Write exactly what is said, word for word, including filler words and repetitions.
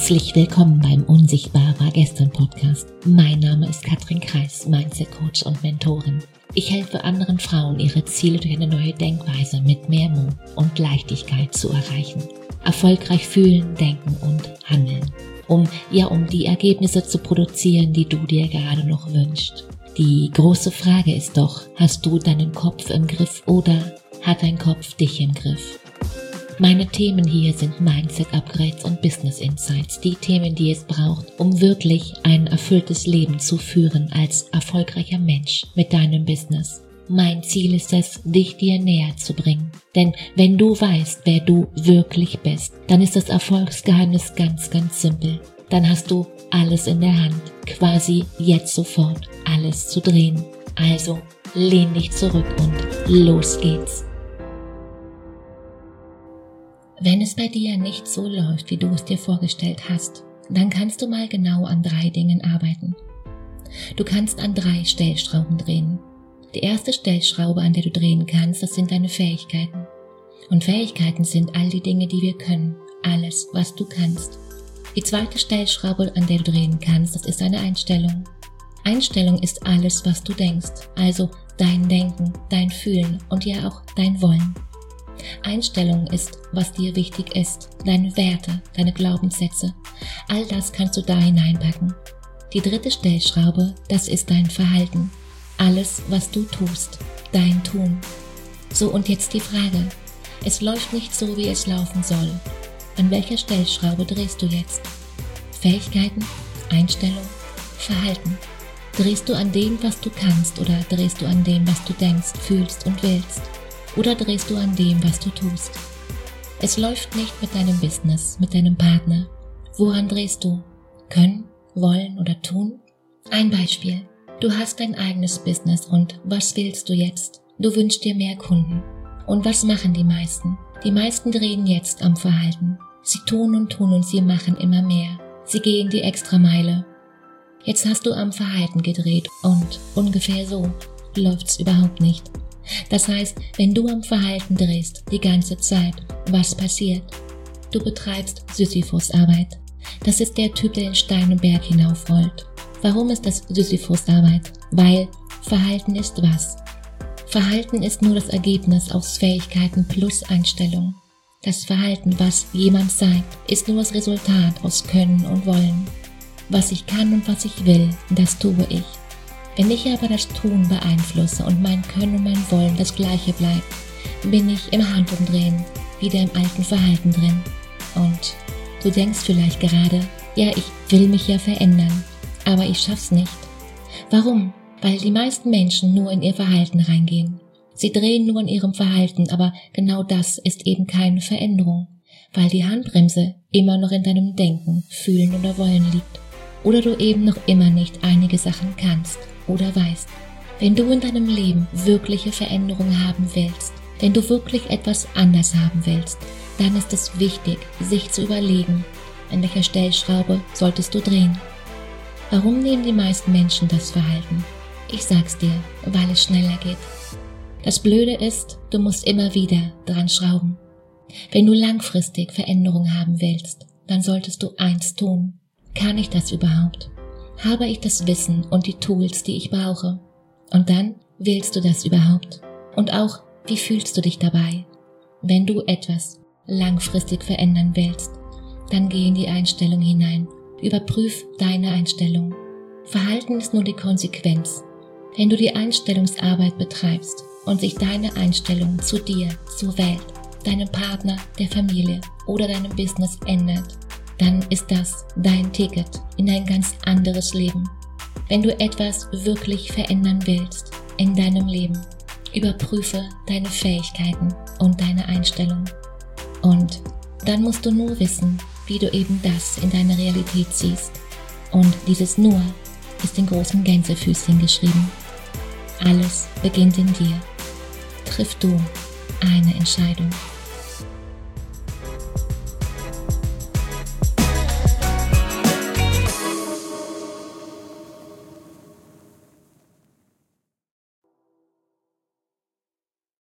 Herzlich willkommen beim Unsichtbar war gestern Podcast. Mein Name ist Katrin Kreis, Mindset Coach und Mentorin. Ich helfe anderen Frauen, ihre Ziele durch eine neue Denkweise mit mehr Mut und Leichtigkeit zu erreichen. Erfolgreich fühlen, denken und handeln. Um, ja, um die Ergebnisse zu produzieren, die du dir gerade noch wünschst. Die große Frage ist doch, hast du deinen Kopf im Griff oder hat dein Kopf dich im Griff? Meine Themen hier sind Mindset-Upgrades und Business-Insights, die Themen, die es braucht, um wirklich ein erfülltes Leben zu führen als erfolgreicher Mensch mit deinem Business. Mein Ziel ist es, dich dir näher zu bringen. Denn wenn du weißt, wer du wirklich bist, dann ist das Erfolgsgeheimnis ganz, ganz simpel. Dann hast du alles in der Hand, quasi jetzt sofort alles zu drehen. Also lehn dich zurück und los geht's. Wenn es bei dir nicht so läuft, wie du es dir vorgestellt hast, dann kannst du mal genau an drei Dingen arbeiten. Du kannst an drei Stellschrauben drehen. Die erste Stellschraube, an der du drehen kannst, das sind deine Fähigkeiten. Und Fähigkeiten sind all die Dinge, die wir können, alles, was du kannst. Die zweite Stellschraube, an der du drehen kannst, das ist deine Einstellung. Einstellung ist alles, was du denkst, also dein Denken, dein Fühlen und ja auch dein Wollen. Einstellung ist, was dir wichtig ist, deine Werte, deine Glaubenssätze. All das kannst du da hineinpacken. Die dritte Stellschraube, das ist dein Verhalten. Alles, was du tust, dein Tun. So, und jetzt die Frage. Es läuft nicht so, wie es laufen soll. An welcher Stellschraube drehst du jetzt? Fähigkeiten, Einstellung, Verhalten. Drehst du an dem, was du kannst, oder drehst du an dem, was du denkst, fühlst und willst? Oder drehst du an dem, was du tust? Es läuft nicht mit deinem Business, mit deinem Partner. Woran drehst du? Können, wollen oder tun? Ein Beispiel. Du hast dein eigenes Business und was willst du jetzt? Du wünschst dir mehr Kunden. Und was machen die meisten? Die meisten drehen jetzt am Verhalten. Sie tun und tun und sie machen immer mehr. Sie gehen die Extrameile. Jetzt hast du am Verhalten gedreht und ungefähr so läuft's überhaupt nicht. Das heißt, wenn du am Verhalten drehst, die ganze Zeit, was passiert? Du betreibst Sisyphusarbeit. Das ist der Typ, der den Stein im Berg hinaufrollt. Warum ist das Sisyphusarbeit? Weil Verhalten ist was? Verhalten ist nur das Ergebnis aus Fähigkeiten plus Einstellung. Das Verhalten, was jemand sagt, ist nur das Resultat aus Können und Wollen. Was ich kann und was ich will, das tue ich. Wenn ich aber das Tun beeinflusse und mein Können und mein Wollen das gleiche bleibt, bin ich im Handumdrehen, wieder im alten Verhalten drin. Und du denkst vielleicht gerade, ja, ich will mich ja verändern, aber ich schaff's nicht. Warum? Weil die meisten Menschen nur in ihr Verhalten reingehen. Sie drehen nur in ihrem Verhalten, aber genau das ist eben keine Veränderung, weil die Handbremse immer noch in deinem Denken, Fühlen oder Wollen liegt. Oder du eben noch immer nicht einige Sachen kannst oder weißt. Wenn du in deinem Leben wirkliche Veränderung haben willst, wenn du wirklich etwas anders haben willst, dann ist es wichtig, sich zu überlegen, an welcher Stellschraube solltest du drehen. Warum nehmen die meisten Menschen das Verhalten? Ich sag's dir, weil es schneller geht. Das Blöde ist, du musst immer wieder dran schrauben. Wenn du langfristig Veränderung haben willst, dann solltest du eins tun. Kann ich das überhaupt? Habe ich das Wissen und die Tools, die ich brauche? Und dann, willst du das überhaupt? Und auch, wie fühlst du dich dabei? Wenn du etwas langfristig verändern willst, dann geh in die Einstellung hinein. Überprüf deine Einstellung. Verhalten ist nur die Konsequenz. Wenn du die Einstellungsarbeit betreibst und sich deine Einstellung zu dir, zur Welt, deinem Partner, der Familie oder deinem Business ändert, dann ist das dein Ticket in ein ganz anderes Leben. Wenn du etwas wirklich verändern willst in deinem Leben, überprüfe deine Fähigkeiten und deine Einstellung. Und dann musst du nur wissen, wie du eben das in deine Realität ziehst. Und dieses Nur ist in großen Gänsefüßchen geschrieben. Alles beginnt in dir. Triff du eine Entscheidung.